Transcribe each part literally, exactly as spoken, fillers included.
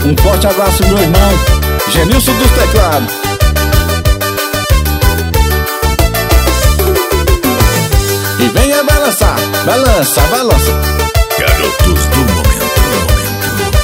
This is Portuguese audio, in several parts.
Um forte abraço, meu irmão Genilson dos teclados. E venha balançar, balança, balança. Garotos do momento, momento.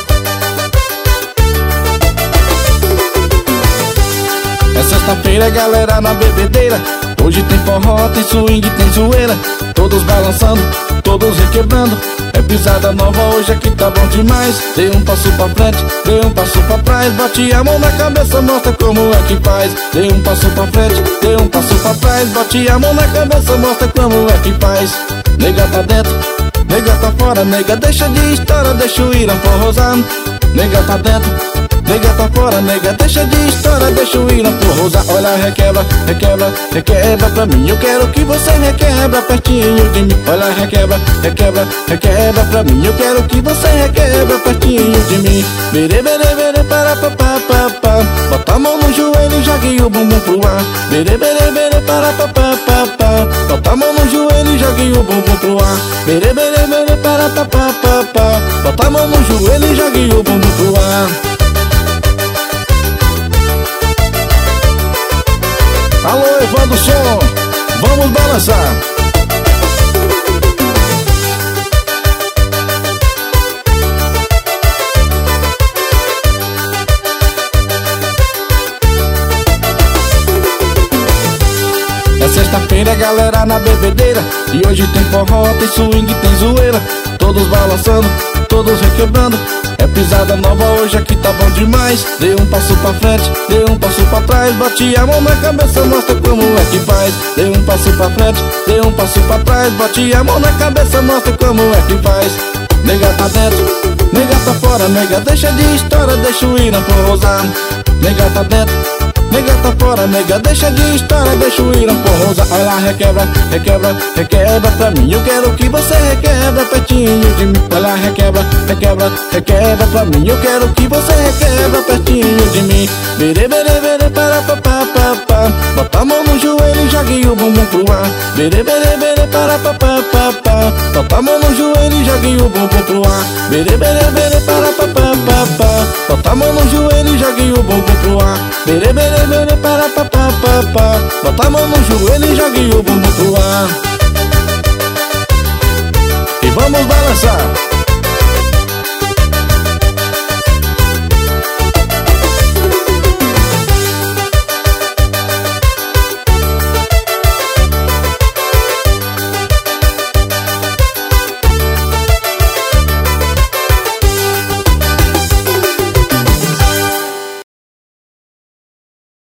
É sexta-feira, galera na bebedeira. Hoje tem forró, tem swing, tem zoeira. Todos balançando, todos requebrando. É pisada nova hoje aqui tá bom demais. Dei um passo pra frente, dei um passo pra trás. Bate a mão na cabeça, mostra como é que faz. Dei um passo pra frente, dei um passo pra trás. Bate a mão na cabeça, mostra como é que faz. Nega tá dentro, nega tá fora. Nega deixa de história, deixa o Irã forrosar. Nega tá dentro, nega tá fora, nega deixa de história, deixa o Irã forrosar. Olha, requebra, requebra, requebra pra mim. Eu quero que você requebra pertinho de mim. Olha, requebra, requebra, requebra pra mim. Eu quero que você requebra pertinho de mim. Bere, bere, bere, para, pa, pa, pa, pa. Bota a mão no joelho e jogue o bumbum pro ar. Bere, bere, bere, para, pa, pa, pa, pa. Bota a mão no joelho e jogue o bumbum pro ar. Bere, bere, bere, para, pa, pa, pa, pa. Bota a mão no joelho e jogue o bumbum pro ar. Alô, Evandro Som, vamos balançar. É sexta-feira, galera na bebedeira. E hoje tem forró, tem swing, tem zoeira. Todos balançando, todos requebrando. É pisada nova hoje aqui tá bom demais. Dei um passo pra frente, dei um passo pra trás. Bati a mão na cabeça, mostra como é que faz. Dei um passo pra frente, dei um passo pra trás. Bati a mão na cabeça, mostra como é que faz. Nega tá dentro, nega tá fora. Nega deixa de história, deixa o Irã forrosar. Nega tá dentro, nega tá fora, nega deixa de história, deixa o Irã forrosar. Olha lá, requebra, requebra, requebra pra mim. Eu quero que você requebra pertinho de mim. Olha lá, requebra, requebra, requebra pra mim. Eu quero que você requebra pertinho de mim. Bere, bere, bere, para, pa, pa, pa, pa. Bota a mão no joelho e jogue o bumbum pro ar. Bere, bere, bere, para, pa, pa, pa, pa. Bota a mão no joelho e jogue o bumbum pro ar. Bere, bere, bere, para, pa, pa, pa, pa. Bota a mão no joelho e jogue o bumbum pro ar. Bere, bere, bere, para, pa, pa, pa, pa. Bota a mão no joelho e jogue o bumbum pro ar. E vamos balançar.